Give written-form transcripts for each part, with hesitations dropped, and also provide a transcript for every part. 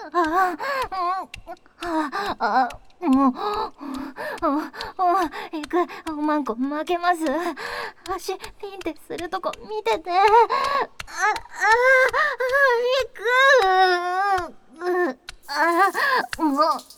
ああ、もう、いく、おまんこ負けます。足ピンってするとこ見てて。も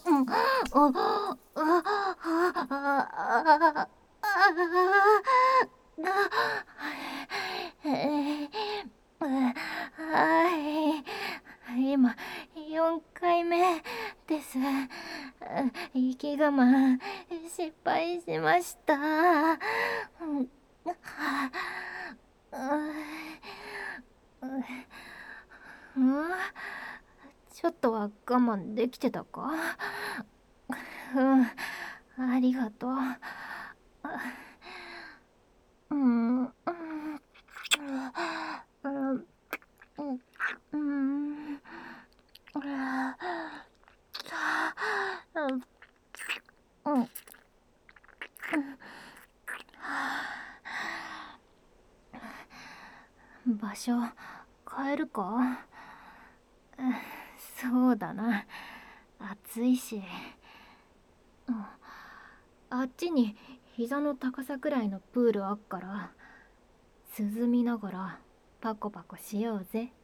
今4回目です。息我慢失敗しました。ちょっとは我慢できてたか？ありがとう。うん、うん、うん、場所変えるか？そうだな。暑いし。あっちに膝の高さくらいのプールあっから涼みながらパコパコしようぜ。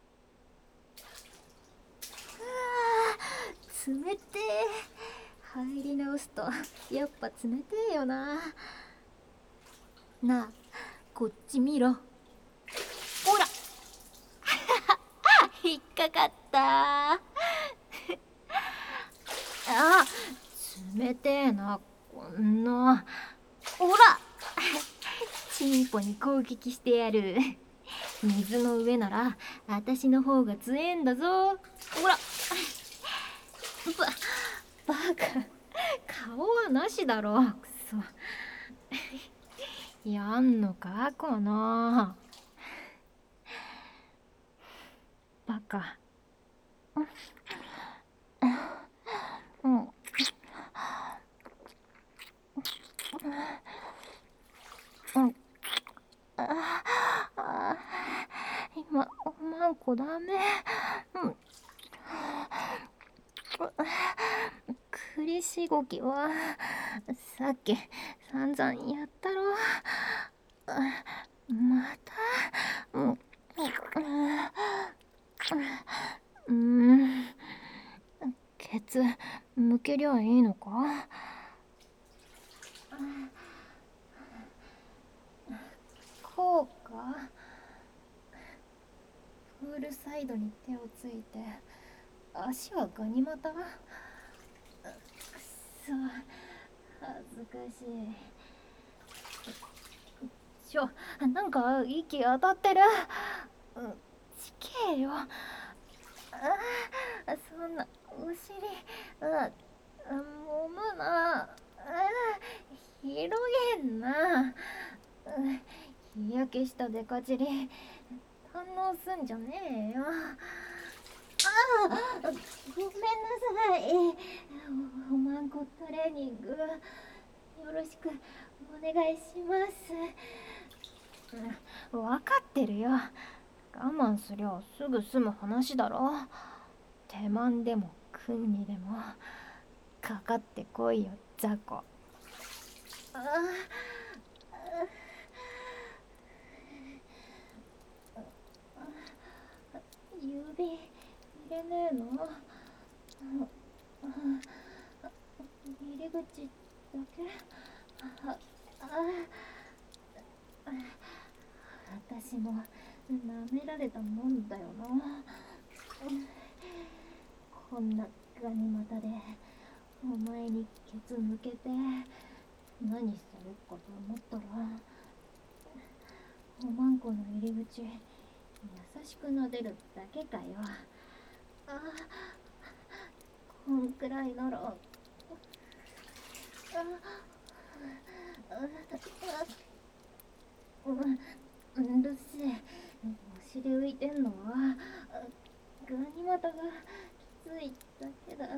冷てえ。入り直すとやっぱ冷てえよな。なあ、こっち見ろ。ほら引っかかった。あ、冷てえな、こんな。ほらチンポに攻撃してやる。水の上なら私の方が強えんだぞ。ほらバカ、顔はなしだろ。くそ。やんのかこのバカ。うん、うん、今おまんこダメ。栗しごきはさっき散々やったろ。また。ケツ向けりゃいいのか？こうか？プールサイドに手をついて足はガニ股？くそ、恥ずかしい。なんか息当たってる。ちけえよ。そんなお尻揉むな。広げんな。日焼けしたデカチリ堪能すんじゃねえよ。ごめんなさい。おまんこトレーニングよろしくお願いします。分かってるよ。我慢すりゃすぐ済む話だろ。手間でも君にでもかかってこいよ雑魚。指入れねえの？入り口だけ？私も舐められたもんだよな。こんなガニ股でお前にケツ向けて何するかと思ったら、おまんこの入り口優しく撫でるだけかよ。こんくらいなら。うるせえ。お尻浮いてんのはガニ股がきついだけだ。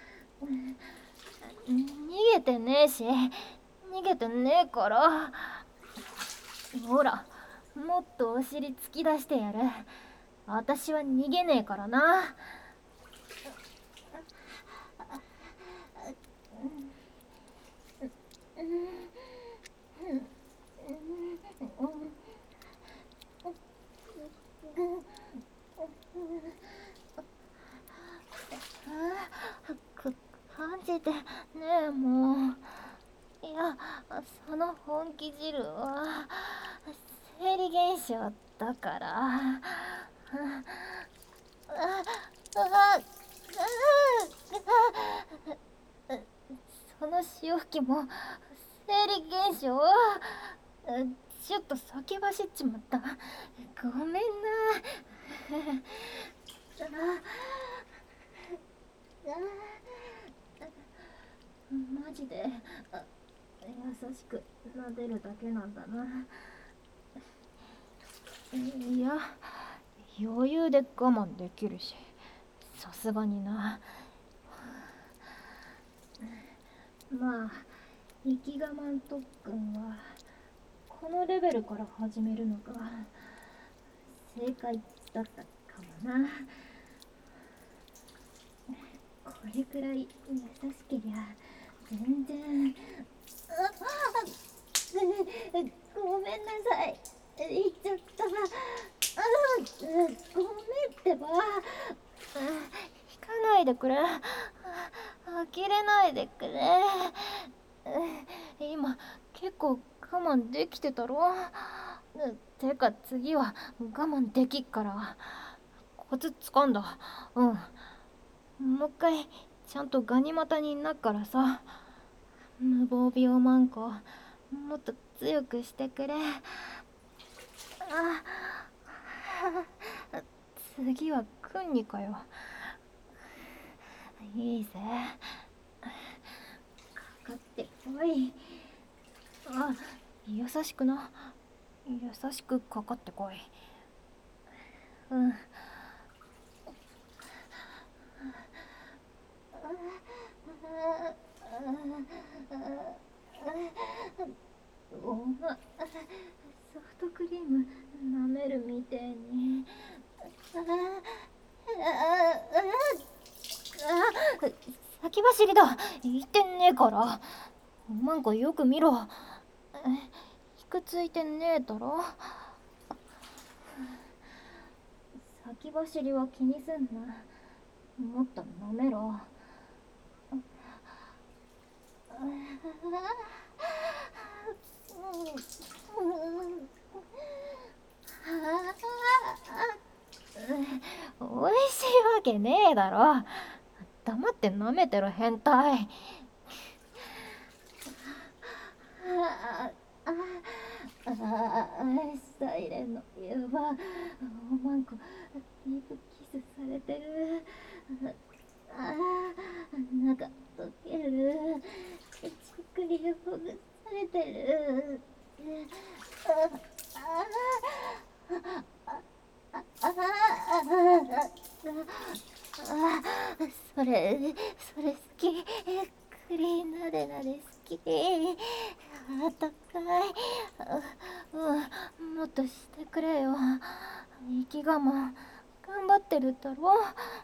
逃げてねえし、逃げてねえから。ほら、もっとお尻突き出してやる。私は逃げねえからな。 感じてねえ、もう。いや、その本気汁は生理現象だから。その潮吹きも生理現象。ちょっと先走っちまった。ごめんな。マジで優しく撫でるだけなんだな。いや、余裕で我慢できるし、さすがにな。まあ、生き我慢特訓はこのレベルから始めるのが正解だったかもな。これくらい優しけりゃ全然。ごめんなさい。言っちゃった。ごめんってば。引かないでくれ。呆れないでくれ。今結構我慢できてたろ。てか次は我慢できっからコツ掴んだ。もう一回ちゃんとガニ股になっからさ。無防備マンコもっと強くしてくれ。次はクンニかよ。いいぜ、かかってこい。優しくな。優しくかかってこい。お前、ソフトクリーム舐めるみてえに。先走りだ。言ってんねえから。マンコよく見ろ。ひくついてねえだろ。先走りは気にすんな。もっと舐めろ。おいしいわけねえだろ。黙って舐めてろ変態。サイレンのやば。おまんこディープキスされてる。中溶ける。ちっくりほぐされてる。それ好き。クリーンなでなで好き。あったかい。もっとしてくれよ。生き我慢頑張ってるだろ。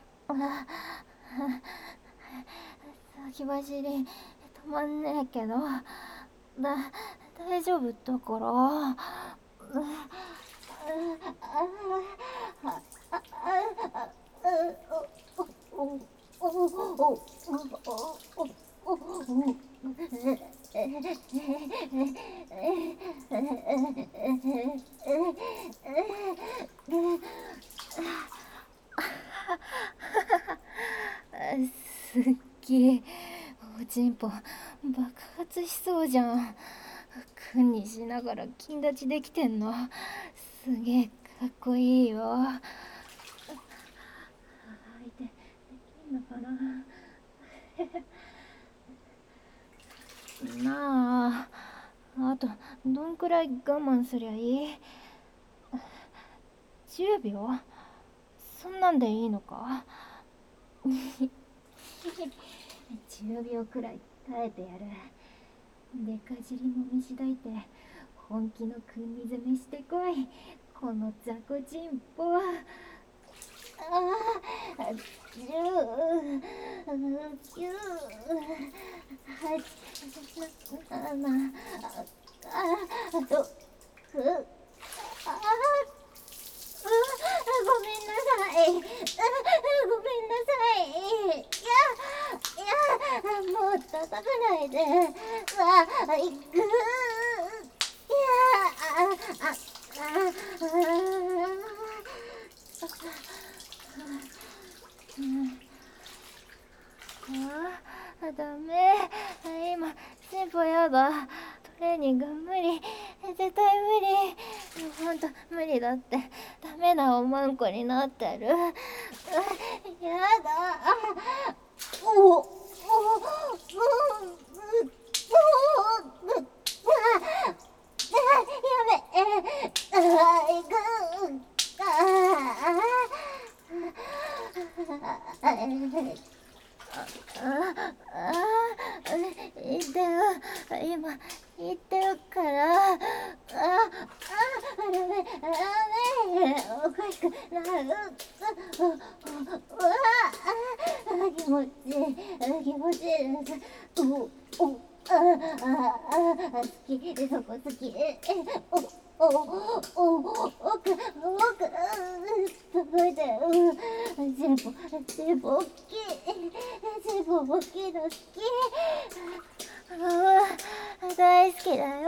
先走り止まんねえけど大丈夫だから。すっげえおちんぽ爆発しそうじゃん。くんにしながら金立ちできてんのすげえかっこいいよ。相手できんのかな。なあ、あとどんくらい我慢すりゃいい？10秒？そんなんでいいのか10秒くらい耐えてやる。でか尻もみしだいて本気のくんに攻めしてこい、この雑魚チンポ。 ごめんなさい。ごめんなさい。もう叩かないで。行く。ダメ。今進歩やだ。トレーニング無理。絶対無理。ほんと無理だって。ダメなおまんこになってる。やだ。今言ってるからダメおかしくなる気持ちいいです好きそこ好き届いてる全部大きい全部大きいの好き大好きだよ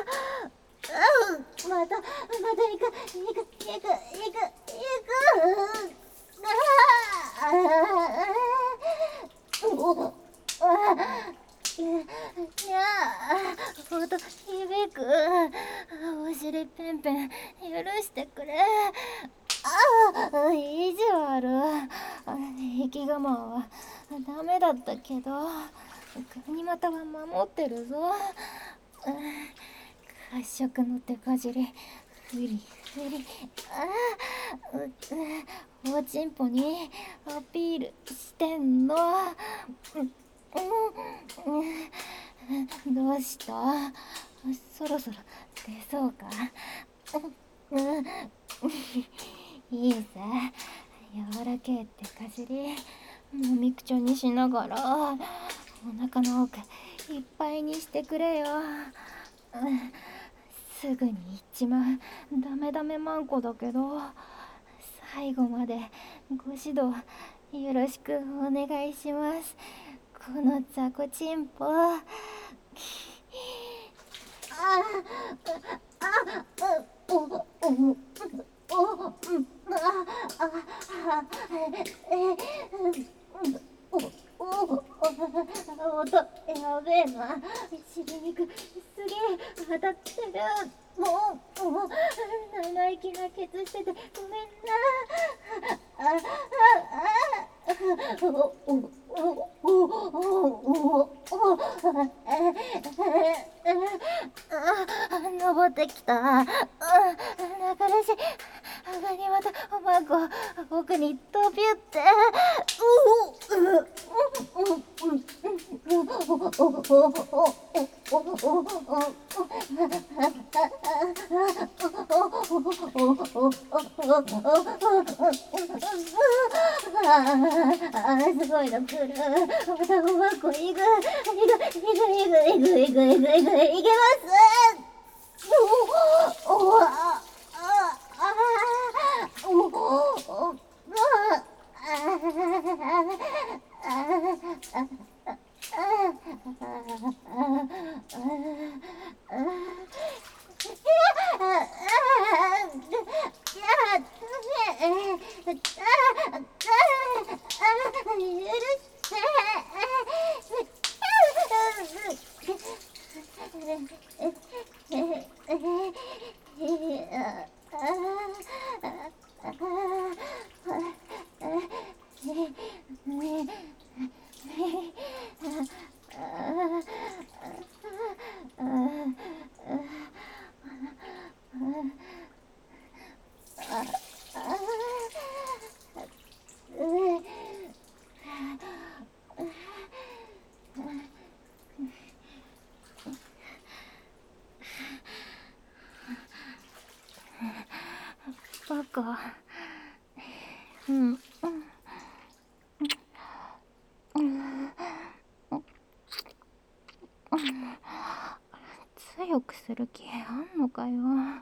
また行くほんと響くお尻ペンペン許してくれ意地悪生き我慢はダメだったけど国股は守ってるぞ褐色の手かじりフリおちんぽにアピールしてんのどうしたそろそろ出そうかいいぜ柔らけえってかじりもみくちょにしながらお腹の奥いっぱいにしてくれよすぐに行っちまうダメマンコだけど最後までご指導よろしくお願いしますこの雑魚チンポ音やべえな尻肉すげえ当たってるもう生意気なケツしててごめんな登ってきた仲良し上にまたおまんこ奥に飛び打ってすごいの来るまたおまんこいくいけますする気あんのかよ。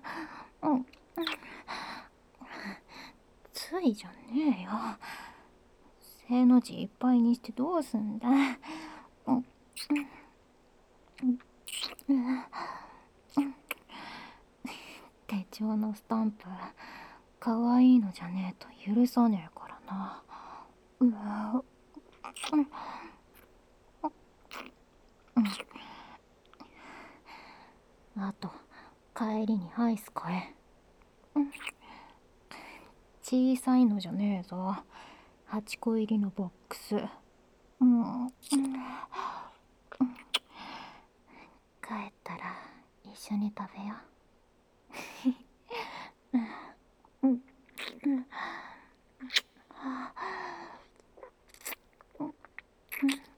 ついじゃねえよ。正の字いっぱいにしてどうすんだ。手帳のスタンプかわいいのじゃねえと許さねえからな。あと帰りにアイス買え。小さいのじゃねえぞ。8個入りのボックス。帰ったら一緒に食べよう。